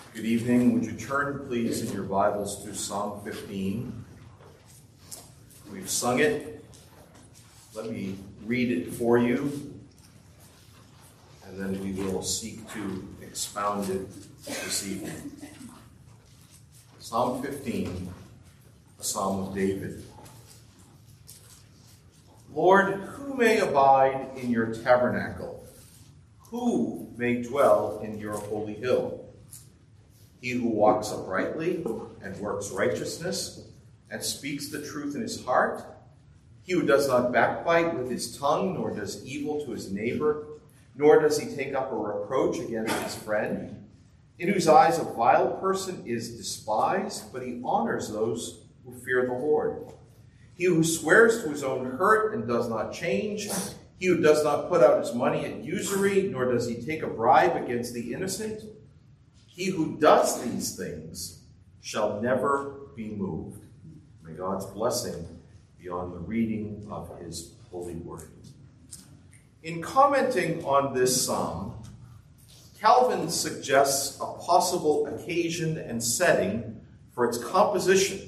Good evening. Would you turn, please, in your Bibles to Psalm 15? We've sung it. Let me read it for you, and then we will seek to expound it this evening. Psalm 15, a psalm of David. Lord, who may abide in your tabernacle? Who may dwell in your holy hill? He who walks uprightly and works righteousness and speaks the truth in his heart. He who does not backbite with his tongue, nor does evil to his neighbor, nor does he take up a reproach against his friend, in whose eyes a vile person is despised, but he honors those who fear the Lord. He who swears to his own hurt and does not change, he who does not put out his money at usury, nor does he take a bribe against the innocent, he who does these things shall never be moved. May God's blessing be on the reading of his holy word. In commenting on this psalm, Calvin suggests a possible occasion and setting for its composition.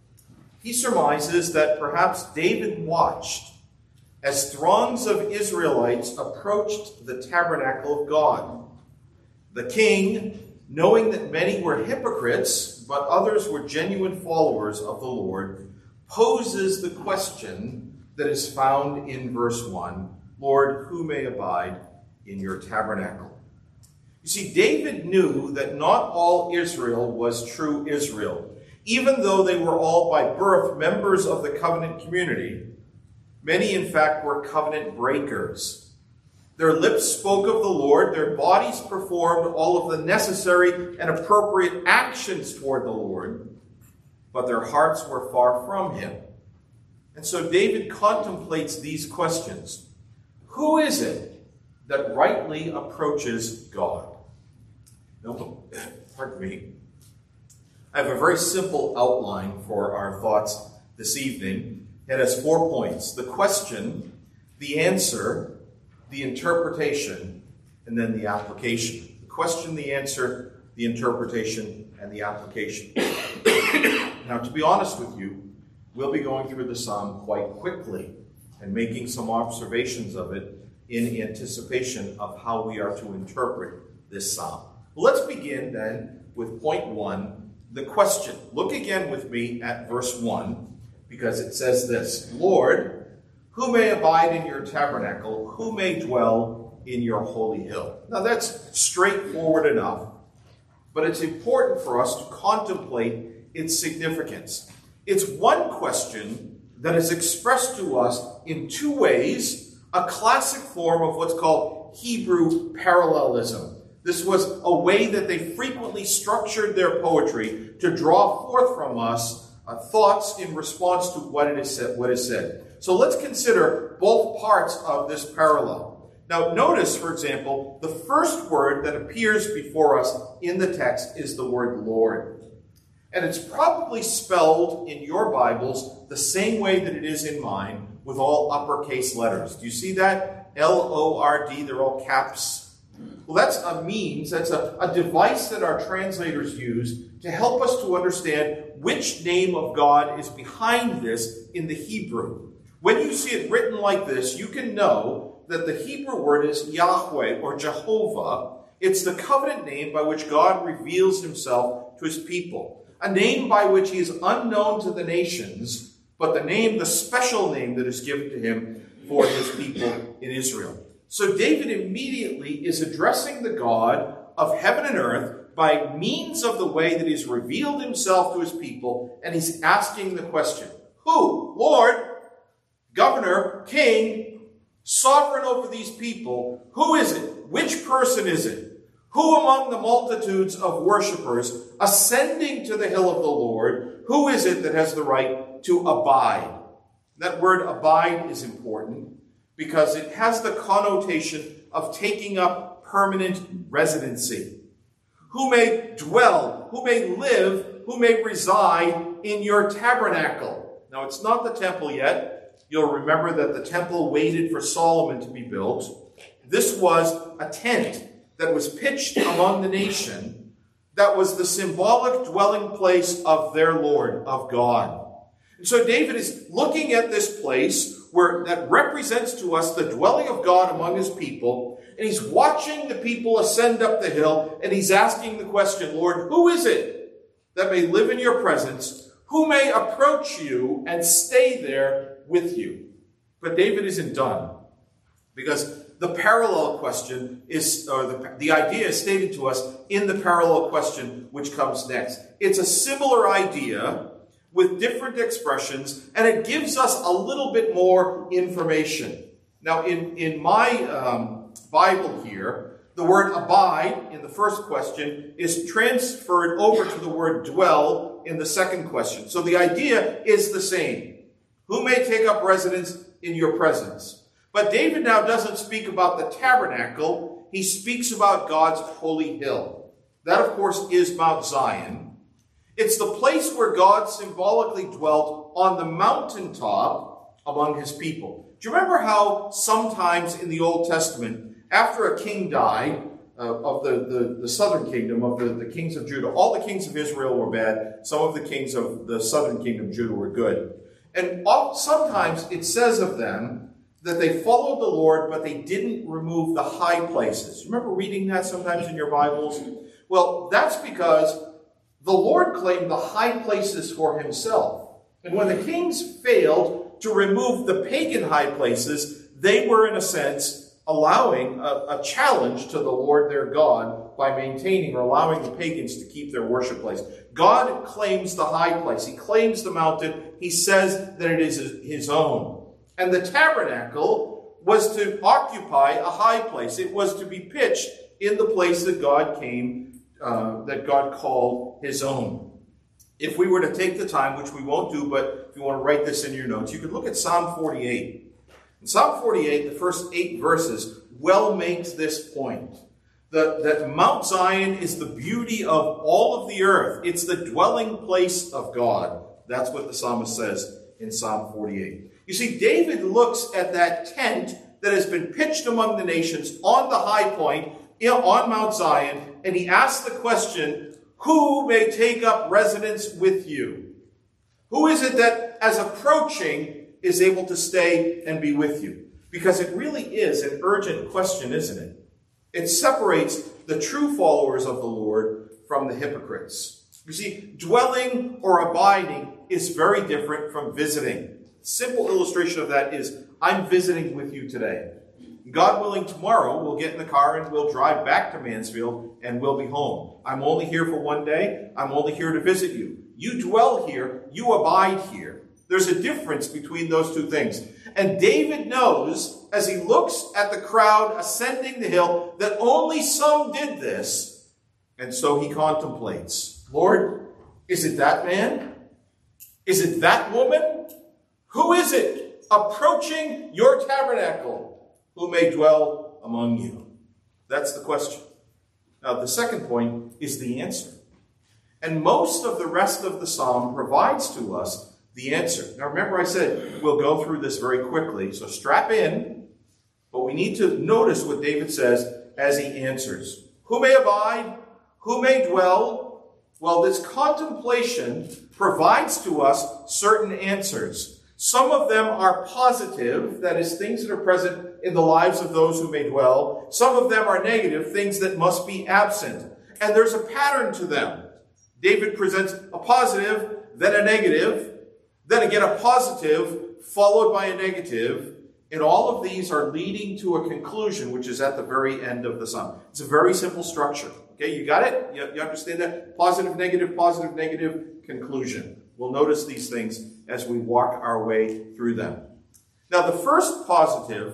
He surmises that perhaps David watched as throngs of Israelites approached the tabernacle of God. The king, knowing that many were hypocrites, but others were genuine followers of the Lord, poses the question that is found in verse 1, Lord, who may abide in your tabernacle? You see, David knew that not all Israel was true Israel. Even though they were all by birth members of the covenant community, many in fact were covenant breakers. Their lips spoke of the Lord, their bodies performed all of the necessary and appropriate actions toward the Lord, but their hearts were far from him. And so David contemplates these questions. Who is it that rightly approaches God? Now, pardon me. I have a very simple outline for our thoughts this evening. It has 4 points: the question, the answer, the interpretation, and then the application. The question, the answer, the interpretation, and the application. Now, to be honest with you, we'll be going through the psalm quite quickly and making some observations of it in anticipation of how we are to interpret this psalm. Well, let's begin then with point 1, the question. Look again with me at verse 1, because it says this, Lord, who may abide in your tabernacle? Who may dwell in your holy hill? Now that's straightforward enough, but it's important for us to contemplate its significance. It's one question that is expressed to us in 2 ways, a classic form of what's called Hebrew parallelism. This was a way that they frequently structured their poetry to draw forth from us thoughts in response to what is said. So let's consider both parts of this parallel. Now notice, for example, the first word that appears before us in the text is the word Lord. And it's probably spelled in your Bibles the same way that it is in mine, with all uppercase letters. Do you see that? L-O-R-D, they're all caps. Well, that's a means, that's a device that our translators use to help us to understand which name of God is behind this in the Hebrew. When you see it written like this, you can know that the Hebrew word is Yahweh or Jehovah. It's the covenant name by which God reveals himself to his people. A name by which he is unknown to the nations, but the special name that is given to him for his people in Israel. So David immediately is addressing the God of heaven and earth by means of the way that he's revealed himself to his people, and he's asking the question, who? Lord, governor, king, sovereign over these people, who is it? Which person is it? Who among the multitudes of worshipers ascending to the hill of the Lord, who is it that has the right to abide? That word abide is important because it has the connotation of taking up permanent residency. Who may dwell, who may live, who may reside in your tabernacle. Now, it's not the temple yet. You'll remember that the temple waited for Solomon to be built. This was a tent that was pitched among the nation that was the symbolic dwelling place of their Lord, of God. And so David is looking at this place that represents to us the dwelling of God among his people, and he's watching the people ascend up the hill, and he's asking the question, Lord, who is it that may live in your presence? Who may approach you and stay there with you? But David isn't done, because the parallel question is, or the idea is stated to us in the parallel question which comes next. It's a similar idea with different expressions, and it gives us a little bit more information. Now, in my Bible here, the word abide in the first question is transferred over to the word dwell in the second question. So the idea is the same. Who may take up residence in your presence? But David now doesn't speak about the tabernacle. He speaks about God's holy hill. That, of course, is Mount Zion. It's the place where God symbolically dwelt on the mountaintop among his people. Do you remember how sometimes in the Old Testament, after a king died, of the southern kingdom, of the kings of Judah, all the kings of Israel were bad. Some of the kings of the southern kingdom of Judah were good. And sometimes it says of them that they followed the Lord, but they didn't remove the high places. Remember reading that sometimes in your Bibles? Well, that's because the Lord claimed the high places for himself. And when the kings failed to remove the pagan high places, they were, in a sense, allowing a challenge to the Lord their God by maintaining or allowing the pagans to keep their worship place. God claims the high place. He claims the mountain. He says that it is his own. And the tabernacle was to occupy a high place. It was to be pitched in the place that God called his own. If we were to take the time, which we won't do, but if you want to write this in your notes, you could look at Psalm 48. In Psalm 48, the first 8 verses well makes this point. That Mount Zion is the beauty of all of the earth. It's the dwelling place of God. That's what the psalmist says in Psalm 48. You see, David looks at that tent that has been pitched among the nations on the high point, on Mount Zion, and he asks the question, who may take up residence with you? Who is it that, as approaching, is able to stay and be with you? Because it really is an urgent question, isn't it? It separates the true followers of the Lord from the hypocrites. You see, dwelling or abiding is very different from visiting. A simple illustration of that is, I'm visiting with you today. God willing, tomorrow we'll get in the car and we'll drive back to Mansfield and we'll be home. I'm only here for one day. I'm only here to visit you. You dwell here. You abide here. There's a difference between those two things. And David knows, as he looks at the crowd ascending the hill, that only some did this. And so he contemplates, Lord, is it that man? Is it that woman? Who is it approaching your tabernacle? Who may dwell among you? That's the question. Now, the second point is the answer. And most of the rest of the psalm provides to us the answer. Now, remember I said we'll go through this very quickly, so strap in. But we need to notice what David says as he answers. Who may abide? Who may dwell? Well, this contemplation provides to us certain answers. Some of them are positive, that is, things that are present in the lives of those who may dwell. Some of them are negative, things that must be absent. And there's a pattern to them. David presents a positive, then a negative, then again a positive, followed by a negative. And all of these are leading to a conclusion, which is at the very end of the psalm. It's a very simple structure. Okay, you got it? You understand that? Positive, negative, conclusion. We'll notice these things as we walk our way through them. Now, the first positive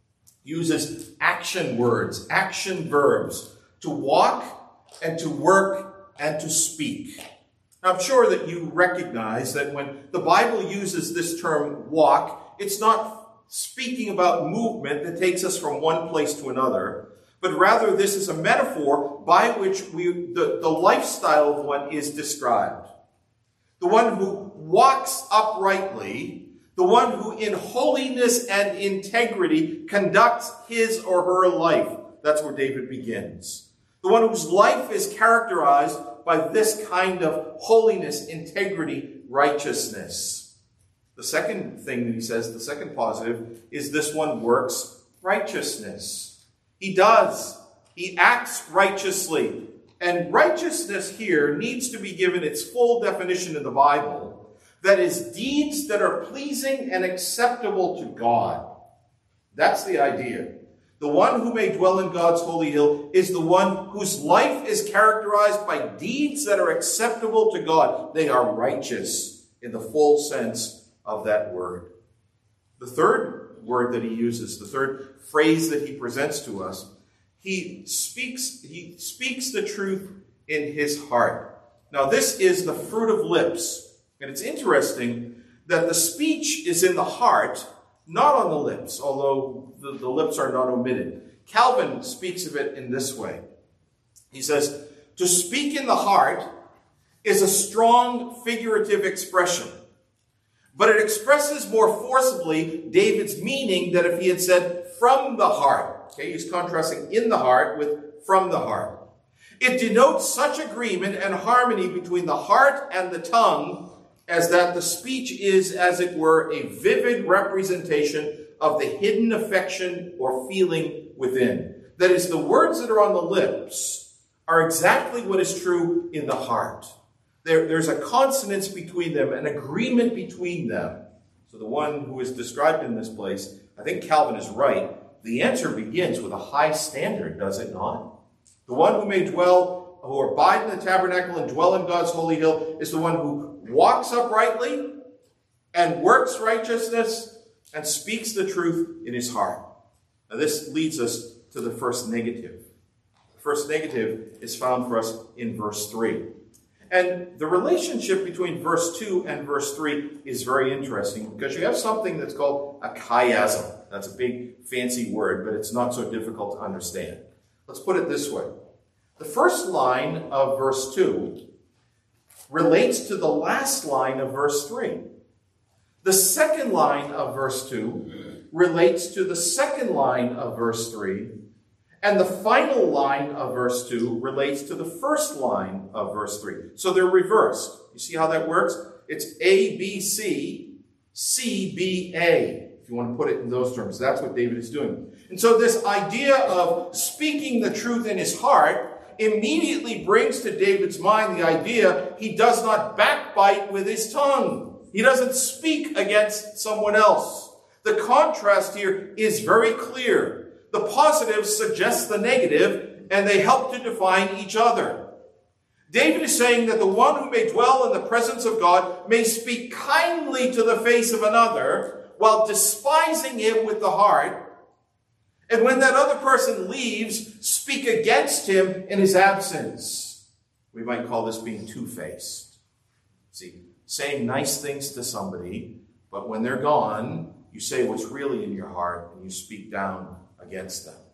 uses action words, action verbs, to walk and to work and to speak. Now, I'm sure that you recognize that when the Bible uses this term walk, it's not speaking about movement that takes us from one place to another, but rather this is a metaphor by which the lifestyle of one is described. The one who walks uprightly, the one who in holiness and integrity conducts his or her life. That's where David begins. The one whose life is characterized by this kind of holiness, integrity, righteousness. The second thing that he says, the second positive, is this one works righteousness. He does. He acts righteously. And righteousness here needs to be given its full definition in the Bible. That is, deeds that are pleasing and acceptable to God. That's the idea. The one who may dwell in God's holy hill is the one whose life is characterized by deeds that are acceptable to God. They are righteous in the full sense of that word. The third word that he uses, the third phrase that he presents to us, he speaks the truth in his heart. Now, this is the fruit of lips. And it's interesting that the speech is in the heart, not on the lips, although the lips are not omitted. Calvin speaks of it in this way. He says, to speak in the heart is a strong figurative expression, but it expresses more forcibly David's meaning than if he had said from the heart. Okay, he's contrasting in the heart with from the heart. It denotes such agreement and harmony between the heart and the tongue as that the speech is, as it were, a vivid representation of the hidden affection or feeling within. That is, the words that are on the lips are exactly what is true in the heart. There's a consonance between them, an agreement between them. So the one who is described in this place, I think Calvin is right. The answer begins with a high standard, does it not? The one who may dwell, who abide in the tabernacle and dwell in God's holy hill, is the one who walks uprightly and works righteousness and speaks the truth in his heart. Now this leads us to the first negative. The first negative is found for us in verse 3. And the relationship between verse 2 and verse 3 is very interesting because you have something that's called a chiasm. That's a big fancy word, but it's not so difficult to understand. Let's put it this way. The first line of verse 2 relates to the last line of verse 3. The second line of verse 2 relates to the second line of verse 3. And the final line of verse 2 relates to the first line of verse 3. So they're reversed. You see how that works? It's A, B, C, C, B, A. If you want to put it in those terms, that's what David is doing. And so this idea of speaking the truth in his heart immediately brings to David's mind the idea he does not backbite with his tongue. He doesn't speak against someone else. The contrast here is very clear. The positive suggests the negative, and they help to define each other. David is saying that the one who may dwell in the presence of God may speak kindly to the face of another while despising him with the heart. And when that other person leaves, speak against him in his absence. We might call this being two-faced. See, saying nice things to somebody, but when they're gone, you say what's really in your heart and you speak down against them.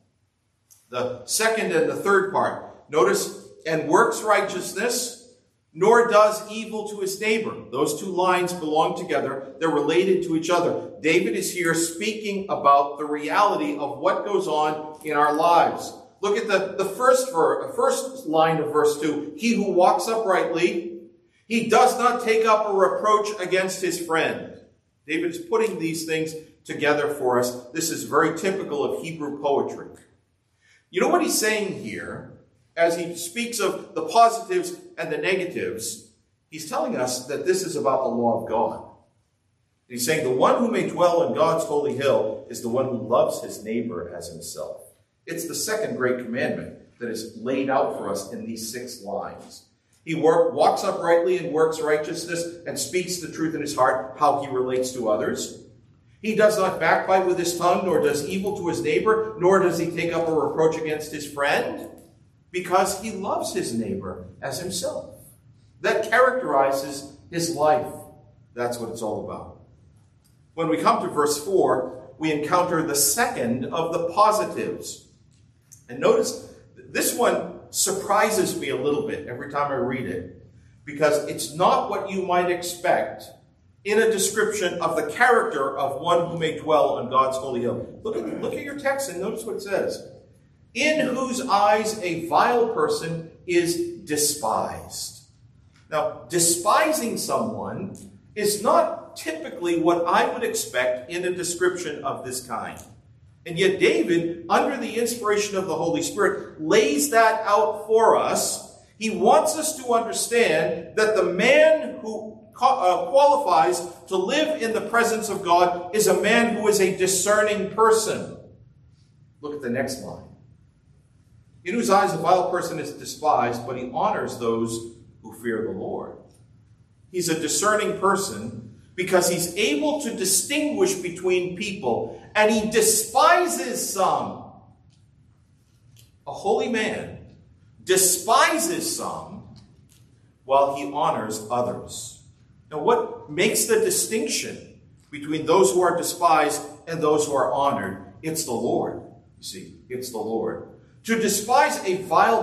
The second and the third part, notice, and works righteousness, nor does evil to his neighbor. Those two lines belong together. They're related to each other. David is here speaking about the reality of what goes on in our lives. Look at the first line of verse 2. He who walks uprightly, he does not take up a reproach against his friend. David is putting these things together for us. This is very typical of Hebrew poetry. You know what he's saying here, as he speaks of the positives and the negatives? He's telling us that this is about the law of God. He's saying the one who may dwell in God's holy hill is the one who loves his neighbor as himself. It's the second great commandment that is laid out for us in these 6 lines. He walks uprightly and works righteousness and speaks the truth in his heart, how he relates to others. He does not backbite with his tongue, nor does evil to his neighbor, nor does he take up a reproach against his friend, because he loves his neighbor as himself. That characterizes his life. That's what it's all about. When we come to verse 4, we encounter the second of the positives. And notice, this one surprises me a little bit every time I read it, because it's not what you might expect in a description of the character of one who may dwell on God's holy hill. Look at your text and notice what it says. in whose eyes a vile person is despised. Now, despising someone is not typically what I would expect in a description of this kind. And yet David, under the inspiration of the Holy Spirit, lays that out for us. He wants us to understand that the man who qualifies to live in the presence of God is a man who is a discerning person. Look at the next line. In whose eyes a vile person is despised, but he honors those who fear the Lord. He's a discerning person because he's able to distinguish between people, and he despises some. A holy man despises some while he honors others. Now, what makes the distinction between those who are despised and those who are honored? It's the Lord. You see, it's the Lord. To despise a vile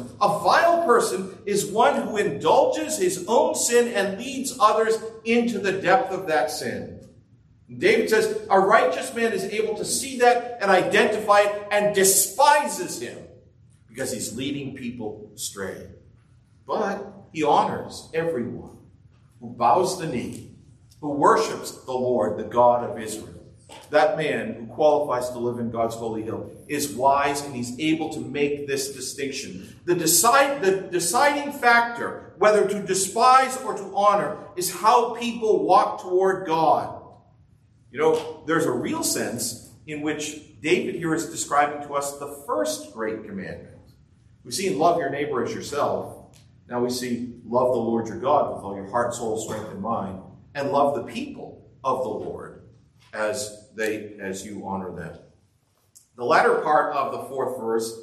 person is one who indulges his own sin and leads others into the depth of that sin. David says, a righteous man is able to see that and identify it and despises him because he's leading people astray. But he honors everyone who bows the knee, who worships the Lord, the God of Israel. That man who qualifies to live in God's holy hill is wise, and he's able to make this distinction. The deciding factor, whether to despise or to honor, is how people walk toward God. You know, there's a real sense in which David here is describing to us the first great commandment. We've seen love your neighbor as yourself. Now we see love the Lord your God with all your heart, soul, strength, and mind, and love the people of the Lord as you honor them. The latter part of the fourth verse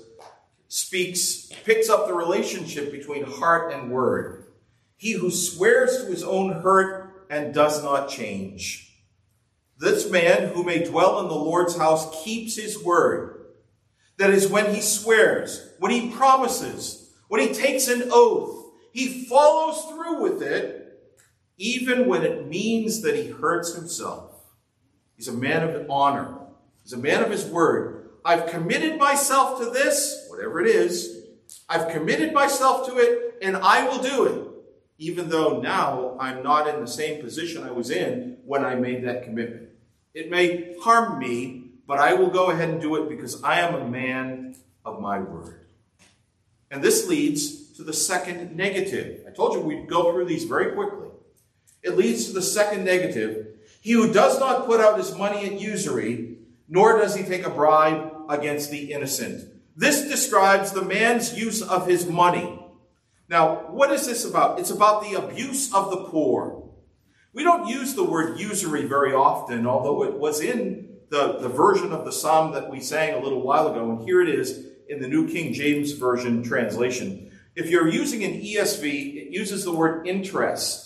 picks up the relationship between heart and word. He who swears to his own hurt and does not change. This man who may dwell in the Lord's house keeps his word. That is, when he swears, when he promises, when he takes an oath, he follows through with it, even when it means that he hurts himself. He's a man of honor. He's a man of his word. I've committed myself to this, whatever it is. I've committed myself to it, and I will do it, even though now I'm not in the same position I was in when I made that commitment. It may harm me, but I will go ahead and do it because I am a man of my word. And this leads to the second negative. I told you we'd go through these very quickly. It leads to the second negative. He who does not put out his money at usury, nor does he take a bribe against the innocent. This describes the man's use of his money. Now, what is this about? It's about the abuse of the poor. We don't use the word usury very often, although it was in the version of the psalm that we sang a little while ago, and here it is in the New King James Version translation. If you're using an ESV, it uses the word interest.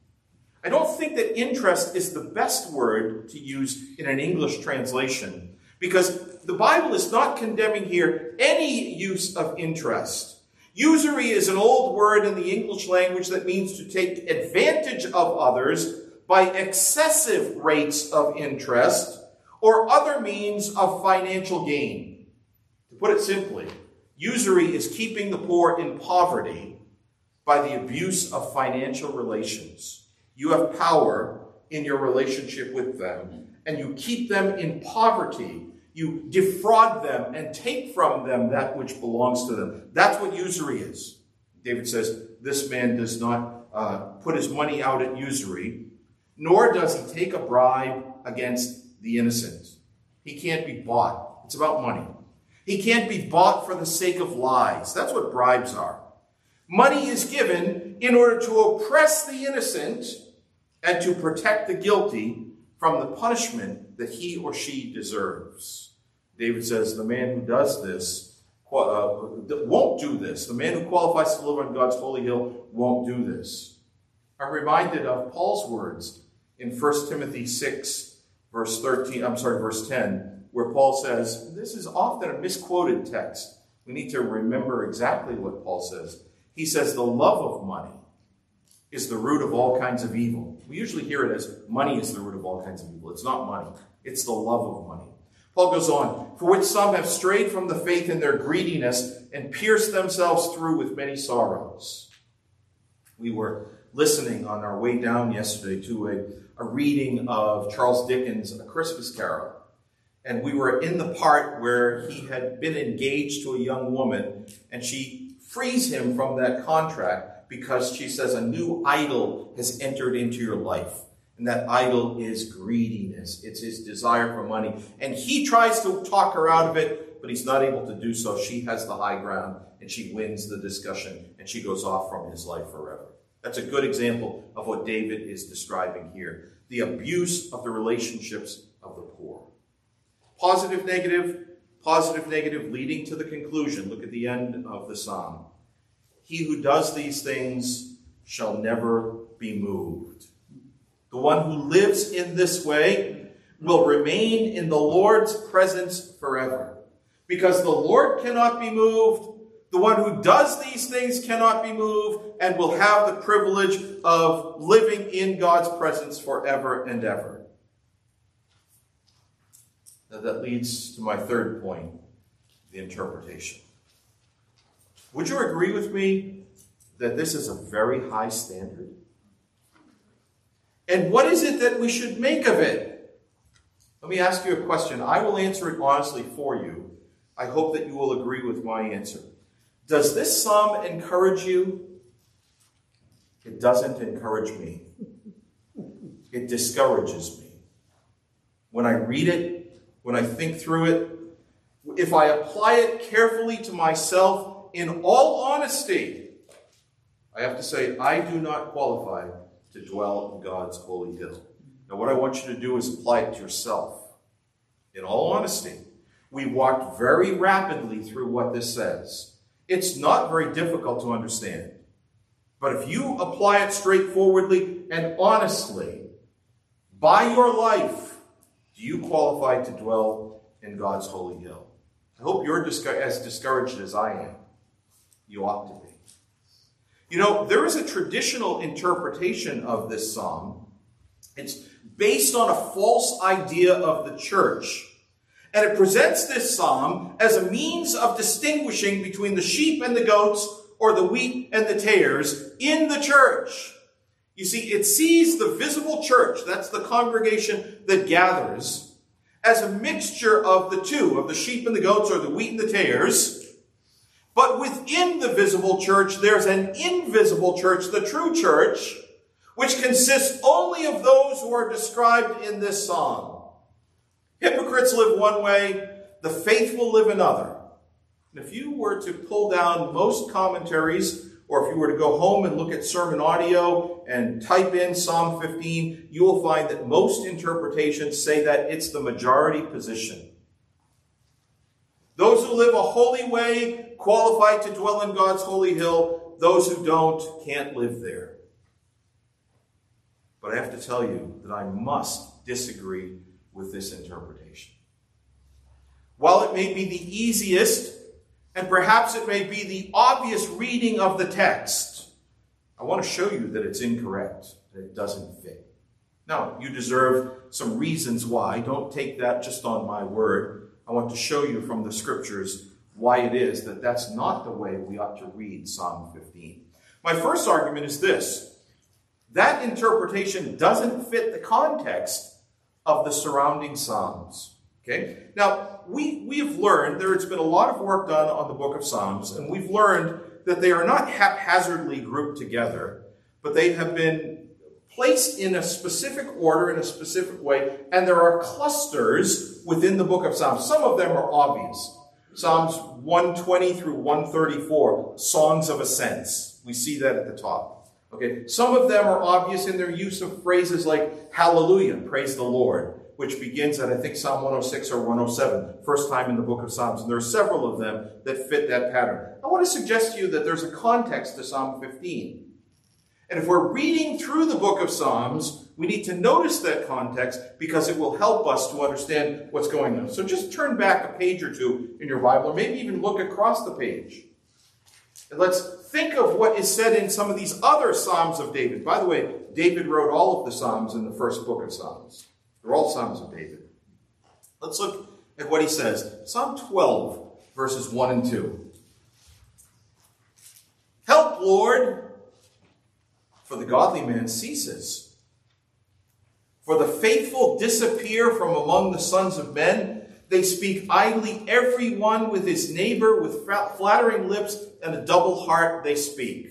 I don't think that interest is the best word to use in an English translation, because the Bible is not condemning here any use of interest. Usury is an old word in the English language that means to take advantage of others by excessive rates of interest or other means of financial gain. To put it simply, usury is keeping the poor in poverty by the abuse of financial relations. You have power in your relationship with them, and you keep them in poverty. You defraud them and take from them that which belongs to them. That's what usury is. David says, this man does not put his money out at usury, nor does he take a bribe against the innocent. He can't be bought. It's about money. He can't be bought for the sake of lies. That's what bribes are. Money is given in order to oppress the innocent and to protect the guilty from the punishment that he or she deserves. David says the man who does this won't do this. The man who qualifies to live on God's holy hill won't do this. I'm reminded of Paul's words in 1 Timothy 6, verse 10, where Paul says, this is often a misquoted text. We need to remember exactly what Paul says. He says, the love of money is the root of all kinds of evil. We usually hear it as money is the root of all kinds of evil. It's not money. It's the love of money. Paul goes on, for which some have strayed from the faith in their greediness and pierced themselves through with many sorrows. We were listening on our way down yesterday to a reading of Charles Dickens' A Christmas Carol. And we were in the part where he had been engaged to a young woman, and she frees him from that contract because she says a new idol has entered into your life. And that idol is greediness. It's his desire for money. And he tries to talk her out of it, but he's not able to do so. She has the high ground, and she wins the discussion, and she goes off from his life forever. That's a good example of what David is describing here. The abuse of the relationships of the poor. Positive, negative, leading to the conclusion. Look at the end of the psalm. He who does these things shall never be moved. The one who lives in this way will remain in the Lord's presence forever. Because the Lord cannot be moved, the one who does these things cannot be moved, and will have the privilege of living in God's presence forever and ever. Now that leads to my third point, the interpretation. Would you agree with me that this is a very high standard? And what is it that we should make of it? Let me ask you a question. I will answer it honestly for you. I hope that you will agree with my answer. Does this psalm encourage you? It doesn't encourage me. It discourages me. When I read it, when I think through it, if I apply it carefully to myself, in all honesty, I have to say I do not qualify to dwell in God's holy hill. Now what I want you to do is apply it to yourself. In all honesty, we walked very rapidly through what this says. It's not very difficult to understand. But if you apply it straightforwardly and honestly, by your life, do you qualify to dwell in God's holy hill? I hope you're as discouraged as I am. You ought to be. You know, there is a traditional interpretation of this psalm. It's based on a false idea of the church. And it presents this psalm as a means of distinguishing between the sheep and the goats, or the wheat and the tares, in the church. You see, it sees the visible church, that's the congregation that gathers, as a mixture of the two, of the sheep and the goats, or the wheat and the tares. But within the visible church, there's an invisible church, the true church, which consists only of those who are described in this psalm. Hypocrites live one way, the faithful live another. And if you were to pull down most commentaries, or if you were to go home and look at sermon audio and type in Psalm 15, you will find that most interpretations say that it's the majority position. Those who live a holy way qualify to dwell in God's holy hill. Those who don't can't live there. But I have to tell you that I must disagree with this interpretation. While it may be the easiest, and perhaps it may be the obvious reading of the text, I want to show you that it's incorrect, that it doesn't fit. Now, you deserve some reasons why. Don't take that just on my word. I want to show you from the scriptures why it is that that's not the way we ought to read Psalm 15. My first argument is this. That interpretation doesn't fit the context of the surrounding Psalms. Okay? Now, we have learned, there's been a lot of work done on the book of Psalms, and we've learned that they are not haphazardly grouped together, but they have been placed in a specific order, in a specific way, and there are clusters within the book of Psalms. Some of them are obvious. Psalms 120 through 134, songs of ascents. We see that at the top. Okay, some of them are obvious in their use of phrases like hallelujah, praise the Lord, which begins at, I think, Psalm 106 or 107, first time in the book of Psalms. And there are several of them that fit that pattern. I want to suggest to you that there's a context to Psalm 15. And if we're reading through the book of Psalms, we need to notice that context because it will help us to understand what's going on. So just turn back a page or two in your Bible, or maybe even look across the page. And let's think of what is said in some of these other Psalms of David. By the way, David wrote all of the Psalms in the first book of Psalms. They're all Psalms of David. Let's look at what he says. Psalm 12, verses 1 and 2. Help, Lord, for the godly man ceases. For the faithful disappear from among the sons of men. They speak idly, every one with his neighbor, with flattering lips and a double heart they speak.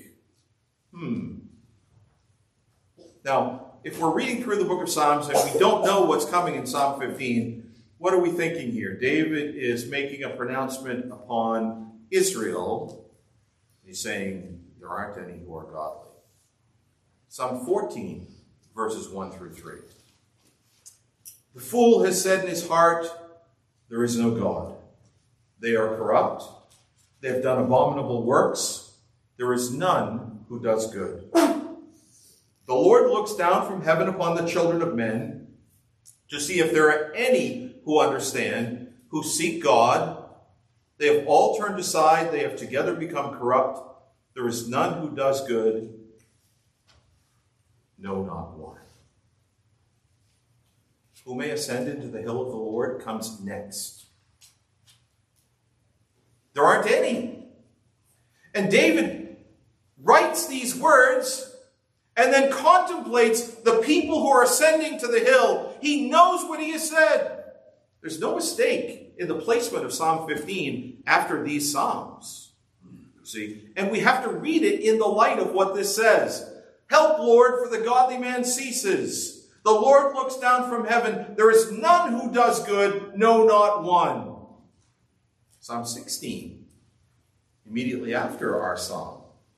Now, if we're reading through the book of Psalms and we don't know what's coming in Psalm 15, what are we thinking here? David is making a pronouncement upon Israel. He's saying there aren't any who are godly. Psalm 14, verses 1 through 3. The fool has said in his heart, there is no God. They are corrupt. They have done abominable works. There is none who does good. The Lord looks down from heaven upon the children of men to see if there are any who understand, who seek God. They have all turned aside. They have together become corrupt. There is none who does good. No, not one. Who may ascend into the hill of the Lord comes next. There aren't any. And David writes these words and then contemplates the people who are ascending to the hill. He knows what he has said. There's no mistake in the placement of Psalm 15 after these Psalms. See? And we have to read it in the light of what this says. Help, Lord, for the godly man ceases. The Lord looks down from heaven. There is none who does good, no, not one. Psalm 16, immediately after our psalm.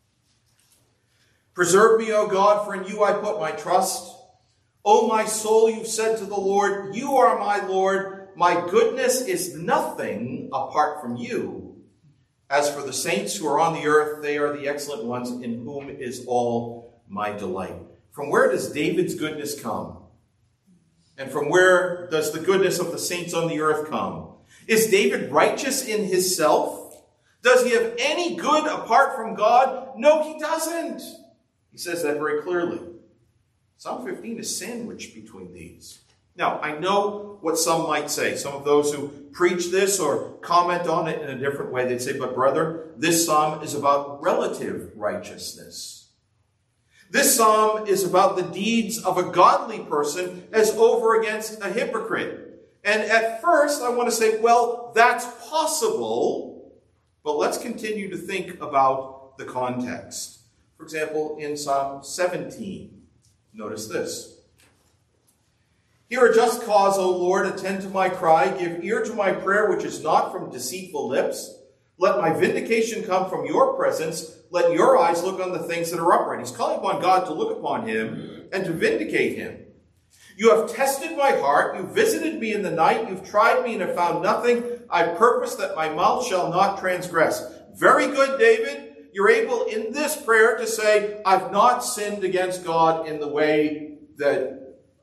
Preserve me, O God, for in you I put my trust. O my soul, you've said to the Lord, you are my Lord. My goodness is nothing apart from you. As for the saints who are on the earth, they are the excellent ones in whom is all my delight. From where does David's goodness come? And from where does the goodness of the saints on the earth come? Is David righteous in himself? Does he have any good apart from God? No, he doesn't. He says that very clearly. Psalm 15 is sandwiched between these. Now, I know what some might say. Some of those who preach this or comment on it in a different way, they'd say, but brother, this psalm is about relative righteousness. This psalm is about the deeds of a godly person as over against a hypocrite. And at first, I want to say, well, that's possible, but let's continue to think about the context. For example, in Psalm 17, notice this. Hear a just cause, O Lord, attend to my cry, give ear to my prayer, which is not from deceitful lips. Let my vindication come from your presence. Let your eyes look on the things that are upright. He's calling upon God to look upon him and to vindicate him. You have tested my heart. You visited me in the night. You've tried me and have found nothing. I purpose that my mouth shall not transgress. Very good, David. You're able in this prayer to say, I've not sinned against God in the way that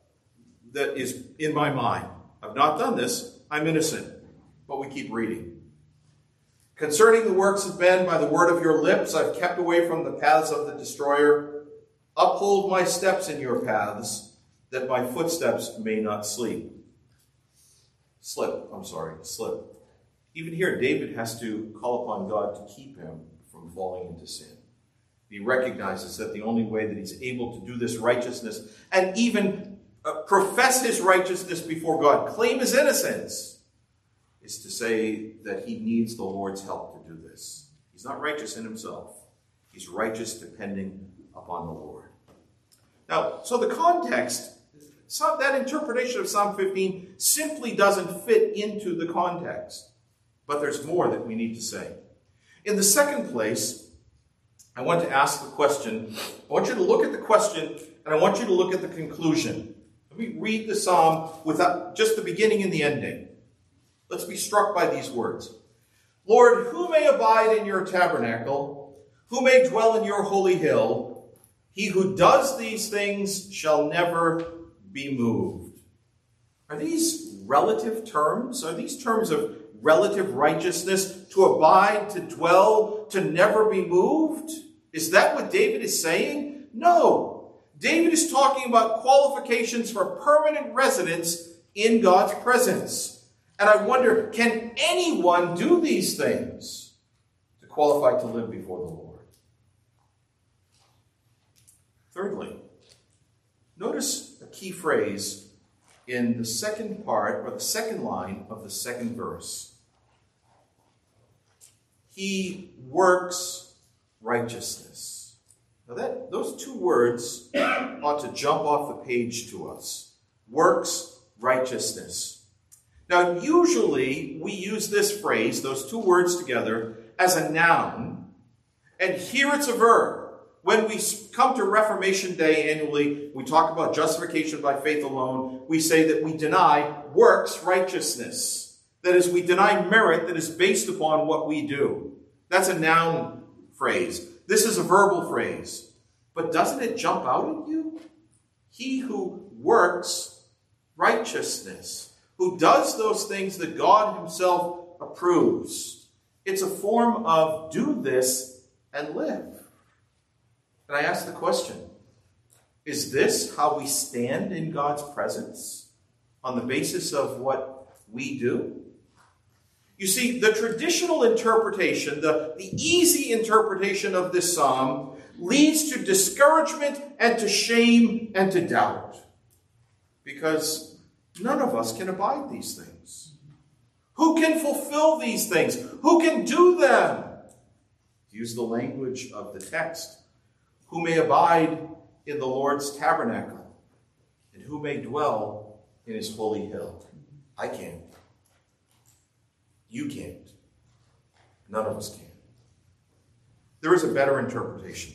is in my mind. I've not done this. I'm innocent. But we keep reading. Concerning the works of men, by the word of your lips, I've kept away from the paths of the destroyer. Uphold my steps in your paths, that my footsteps may not slip. Even here, David has to call upon God to keep him from falling into sin. He recognizes that the only way that he's able to do this righteousness and even profess his righteousness before God, claim his innocence, is to say that he needs the Lord's help to do this. He's not righteous in himself. He's righteous depending upon the Lord. Now, so the context, that interpretation of Psalm 15 simply doesn't fit into the context. But there's more that we need to say. In the second place, I want to ask the question. I want you to look at the question, and I want you to look at the conclusion. Let me read the psalm without just the beginning and the ending. Let's be struck by these words. Lord, who may abide in your tabernacle? Who may dwell in your holy hill? He who does these things shall never be moved. Are these relative terms? Are these terms of relative righteousness? To abide, to dwell, to never be moved? Is that what David is saying? No. David is talking about qualifications for permanent residence in God's presence. And I wonder, can anyone do these things to qualify to live before the Lord? Thirdly, notice a key phrase in the second part, or the second line of the second verse. He works righteousness. Now those two words ought to jump off the page to us. Works righteousness. Now, usually we use this phrase, those two words together, as a noun, and here it's a verb. When we come to Reformation Day annually, we talk about justification by faith alone. We say that we deny works righteousness. That is, we deny merit that is based upon what we do. That's a noun phrase. This is a verbal phrase. But doesn't it jump out at you? He who works righteousness, who does those things that God himself approves. It's a form of do this and live. And I ask the question, is this how we stand in God's presence on the basis of what we do? You see, the traditional interpretation, the easy interpretation of this psalm leads to discouragement and to shame and to doubt. Because none of us can abide these things. Who can fulfill these things? Who can do them? Use the language of the text. Who may abide in the Lord's tabernacle? And who may dwell in his holy hill? I can't. You can't. None of us can. There is a better interpretation.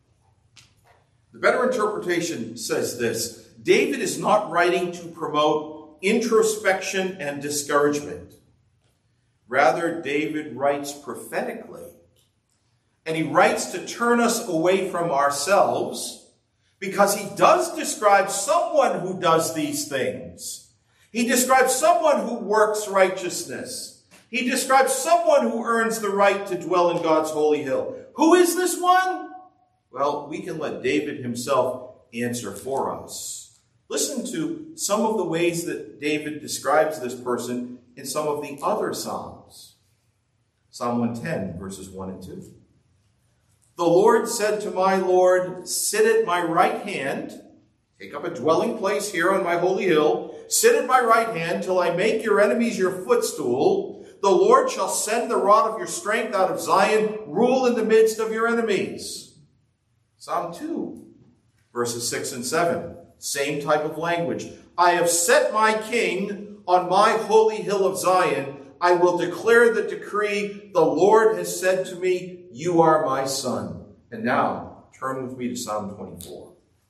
The better interpretation says this. David is not writing to promote introspection and discouragement. Rather, David writes prophetically. And he writes to turn us away from ourselves because he does describe someone who does these things. He describes someone who works righteousness. He describes someone who earns the right to dwell in God's holy hill. Who is this one? Well, we can let David himself answer for us. Listen to some of the ways that David describes this person in some of the other Psalms. Psalm 110, verses 1 and 2. The Lord said to my Lord, sit at my right hand, take up a dwelling place here on my holy hill, sit at my right hand till I make your enemies your footstool. The Lord shall send the rod of your strength out of Zion, rule in the midst of your enemies. Psalm 2, verses 6 and 7, same type of language. I have set my king on my holy hill of Zion. I will declare the decree. The Lord has said to me, you are my son. And now, turn with me to Psalm 24.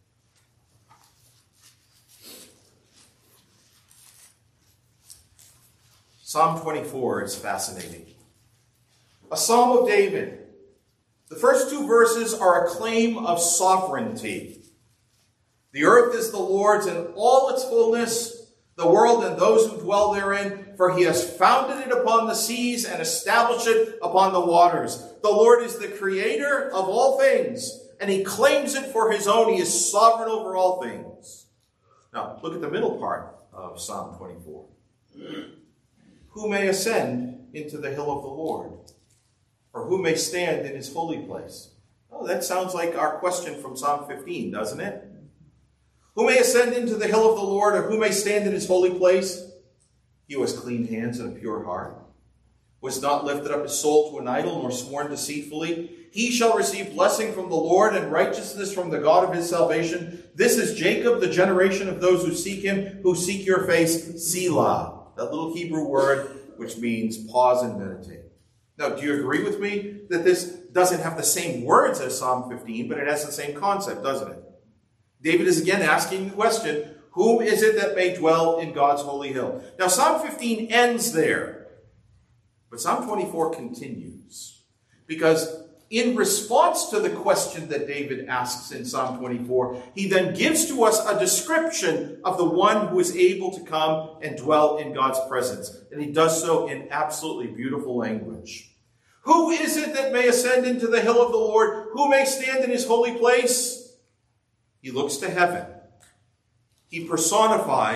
Psalm 24 is fascinating. A psalm of David. The first two verses are a claim of sovereignty. The earth is the Lord's in all its fullness, the world and those who dwell therein, for he has founded it upon the seas and established it upon the waters. The Lord is the creator of all things, and he claims it for his own. He is sovereign over all things. Now, look at the middle part of Psalm 24. Who may ascend into the hill of the Lord? Or who may stand in his holy place? Oh, that sounds like our question from Psalm 15, doesn't it? Who may ascend into the hill of the Lord, or who may stand in his holy place? He who has clean hands and a pure heart, who has not lifted up his soul to an idol, nor sworn deceitfully. He shall receive blessing from the Lord and righteousness from the God of his salvation. This is Jacob, the generation of those who seek him, who seek your face, Selah. That little Hebrew word which means pause and meditate. Now, do you agree with me that this doesn't have the same words as Psalm 15, but it has the same concept, doesn't it? David is again asking the question, whom is it that may dwell in God's holy hill? Now, Psalm 15 ends there, but Psalm 24 continues. Because in response to the question that David asks in Psalm 24, he then gives to us a description of the one who is able to come and dwell in God's presence. And he does so in absolutely beautiful language. Who is it that may ascend into the hill of the Lord? Who may stand in his holy place? He looks to heaven. He personifies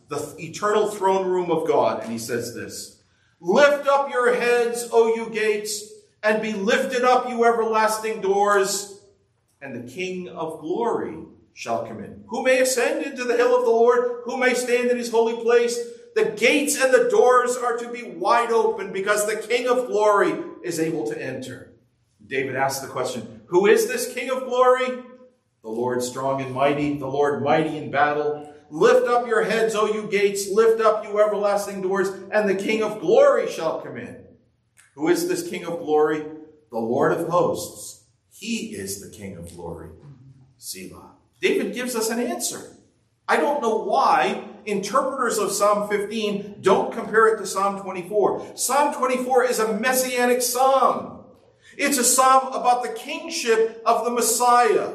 the eternal throne room of God, and he says this: "Lift up your heads, O you gates, and be lifted up, you everlasting doors, and the King of glory shall come in. Who may ascend into the hill of the Lord? Who may stand in his holy place? The gates and the doors are to be wide open, because the King of glory is able to enter." David asked the question, who is this King of glory? The Lord strong and mighty, the Lord mighty in battle. "Lift up your heads, O you gates, lift up, you everlasting doors, and the King of glory shall come in." Who is this King of glory? The Lord of hosts. He is the King of glory. Selah. David gives us an answer. I don't know why interpreters of Psalm 15 don't compare it to Psalm 24. Psalm 24 is a messianic psalm. It's a psalm about the kingship of the Messiah.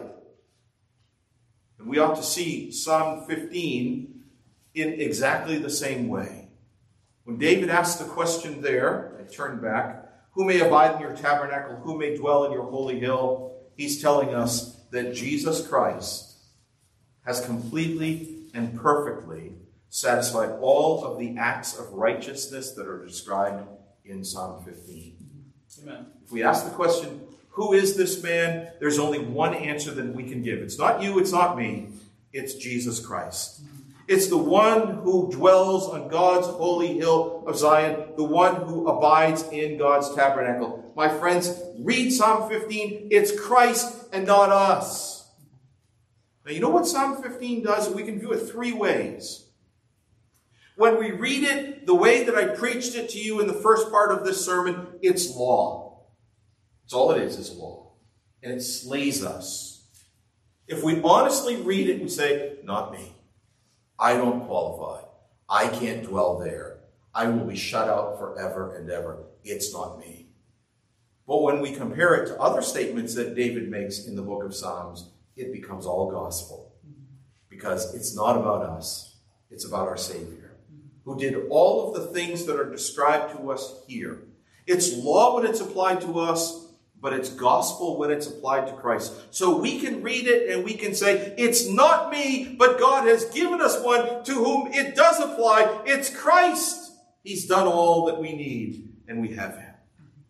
And we ought to see Psalm 15 in exactly the same way. When David asked the question there, I turn back, who may abide in your tabernacle, who may dwell in your holy hill? He's telling us that Jesus Christ has completely and perfectly satisfied all of the acts of righteousness that are described in Psalm 15. Amen. If we ask the question, who is this man? There's only one answer that we can give. It's not you, it's not me. It's Jesus Christ. It's the one who dwells on God's holy hill of Zion, the one who abides in God's tabernacle. My friends, read Psalm 15. It's Christ and not us. Now, you know what Psalm 15 does? We can view it three ways. When we read it the way that I preached it to you in the first part of this sermon, it's law. It's all it is law. And it slays us. If we honestly read it, we say, not me. I don't qualify. I can't dwell there. I will be shut out forever and ever. It's not me. But when we compare it to other statements that David makes in the book of Psalms, it becomes all gospel. Because it's not about us. It's about our Savior, who did all of the things that are described to us here. It's law when it's applied to us, but it's gospel when it's applied to Christ. So we can read it and we can say, it's not me, but God has given us one to whom it does apply. It's Christ. He's done all that we need, and we have him.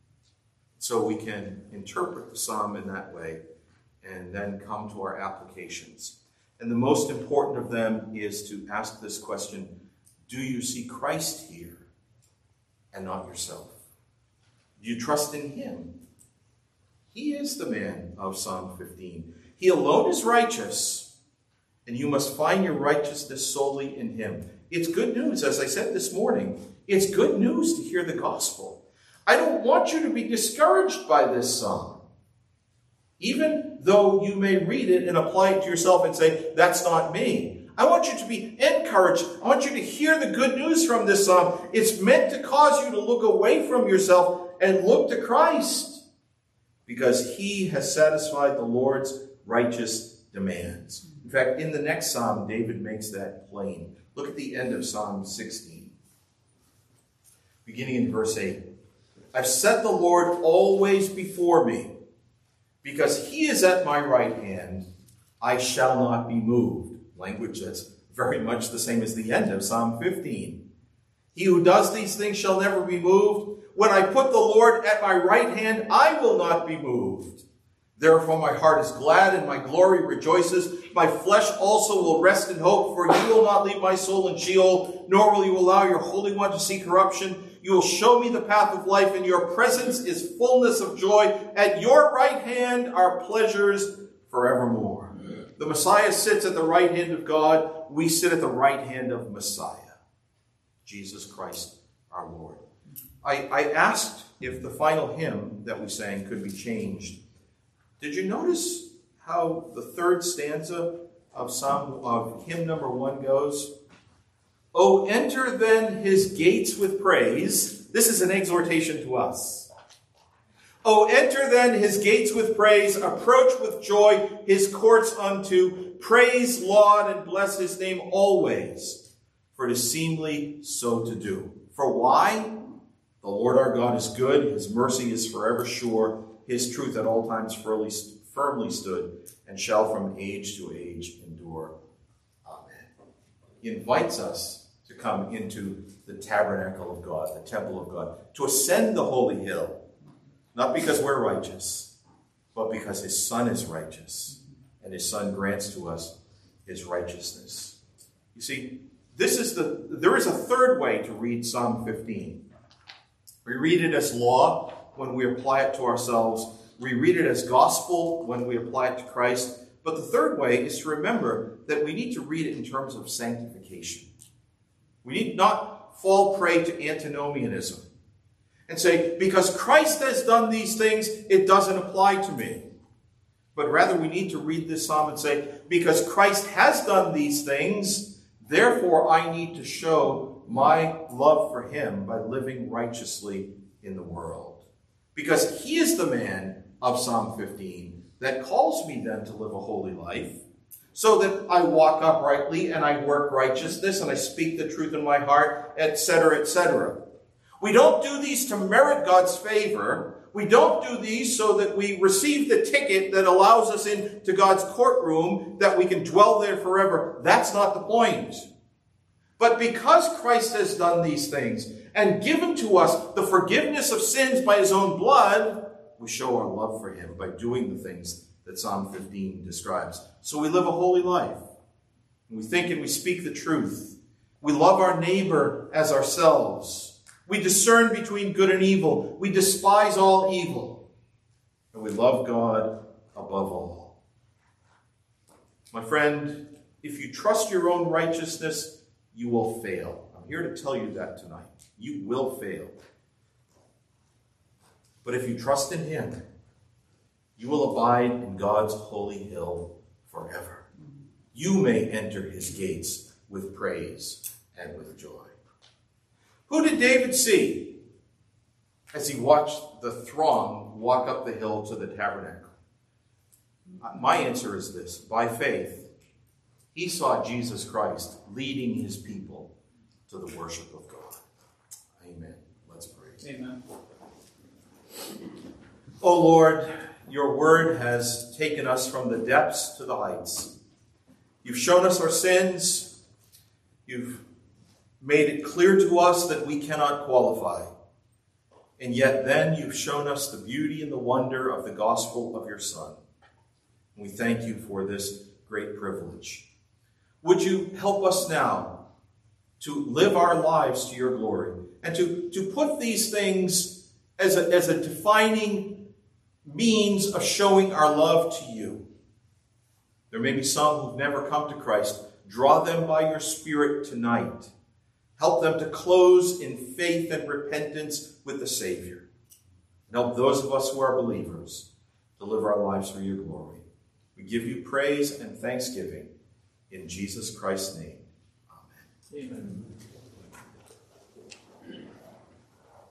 So we can interpret the psalm in that way and then come to our applications. And the most important of them is to ask this question, do you see Christ here and not yourself? Do you trust in him? He is the man of Psalm 15. He alone is righteous, and you must find your righteousness solely in him. It's good news, as I said this morning. It's good news to hear the gospel. I don't want you to be discouraged by this psalm. Even though you may read it and apply it to yourself and say, that's not me. I want you to be encouraged. I want you to hear the good news from this psalm. It's meant to cause you to look away from yourself and look to Christ, because he has satisfied the Lord's righteous demands. In fact, in the next psalm, David makes that plain. Look at the end of Psalm 16. Beginning in verse 8. I've set the Lord always before me. Because he is at my right hand, I shall not be moved. Language that's very much the same as the end of Psalm 15. He who does these things shall never be moved. When I put the Lord at my right hand, I will not be moved. Therefore my heart is glad and my glory rejoices. My flesh also will rest in hope, for you will not leave my soul in Sheol, nor will you allow your Holy One to see corruption. You will show me the path of life. In your presence is fullness of joy. At your right hand are pleasures forevermore. The Messiah sits at the right hand of God. We sit at the right hand of Messiah, Jesus Christ our Lord. I asked if the final hymn that we sang could be changed. Did you notice how the third stanza of hymn number 1 goes? Oh, enter then his gates with praise. This is an exhortation to us. Oh, enter then his gates with praise. Approach with joy his courts unto. Praise, laud, and bless his name always. For it is seemly so to do. For why? The Lord our God is good. His mercy is forever sure. His truth at all times firmly stood and shall from age to age endure. Amen. He invites us to come into the tabernacle of God, the temple of God, to ascend the holy hill, not because we're righteous, but because his Son is righteous, and his Son grants to us his righteousness. You see, there is a third way to read Psalm 15. We read it as law when we apply it to ourselves. We read it as gospel when we apply it to Christ. But the third way is to remember that we need to read it in terms of sanctification. We need not fall prey to antinomianism and say, because Christ has done these things, it doesn't apply to me. But rather we need to read this psalm and say, because Christ has done these things, therefore I need to show my love for him by living righteously in the world. Because he is the man of Psalm 15 that calls me then to live a holy life, so that I walk uprightly and I work righteousness and I speak the truth in my heart, etc., etc. We don't do these to merit God's favor. We don't do these so that we receive the ticket that allows us into God's courtroom, that we can dwell there forever. That's not the point. But because Christ has done these things and given to us the forgiveness of sins by his own blood, we show our love for him by doing the things that Psalm 15 describes. So we live a holy life. We think and we speak the truth. We love our neighbor as ourselves. We discern between good and evil. We despise all evil. And we love God above all. My friend, if you trust your own righteousness, you will fail. I'm here to tell you that tonight. You will fail. But if you trust in him, you will abide in God's holy hill forever. You may enter his gates with praise and with joy. Who did David see as he watched the throng walk up the hill to the tabernacle? My answer is this. By faith, he saw Jesus Christ leading his people to the worship of God. Amen. Let's pray. Amen. O Lord, your word has taken us from the depths to the heights. You've shown us our sins. You've made it clear to us that we cannot qualify. And yet then you've shown us the beauty and the wonder of the gospel of your Son. And we thank you for this great privilege. Would you help us now to live our lives to your glory and to put these things as a defining means of showing our love to you. There may be some who've never come to Christ. Draw them by your Spirit tonight. Help them to close in faith and repentance with the Savior. And help those of us who are believers to live our lives for your glory. We give you praise and thanksgiving in Jesus Christ's name. Amen. Amen.